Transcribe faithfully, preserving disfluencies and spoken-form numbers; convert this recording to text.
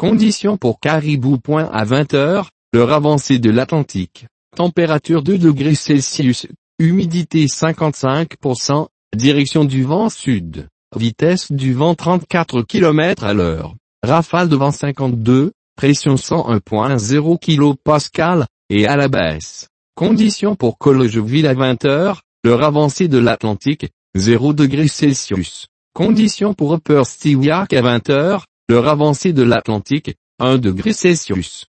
Conditions pour Caribou Point à vingt heures, l'heure avancée de l'Atlantique. Température deux degrés Celsius, humidité cinquante-cinq pour cent, direction du vent sud, vitesse du vent trente-quatre kilomètres à l'heure, rafale de vent cinquante-deux, pression cent un virgule zéro kilopascal, et à la baisse. Conditions pour College-Ville à vingt heures, l'heure avancée de l'Atlantique, zéro degrés Celsius. Conditions pour Upper Stewiacke à vingt heures, l'heure avancée de l'Atlantique, un degré Celsius.